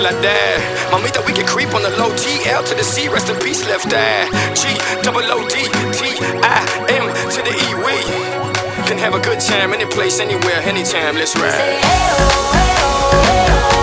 like that. Mamita, we can creep on the low T, L to the C, rest in peace, left eye. G, double O D, T, I, M to the E, we can have a good time, any place, anywhere, anytime, let's ride. Say, hey-oh, hey-oh, hey-oh.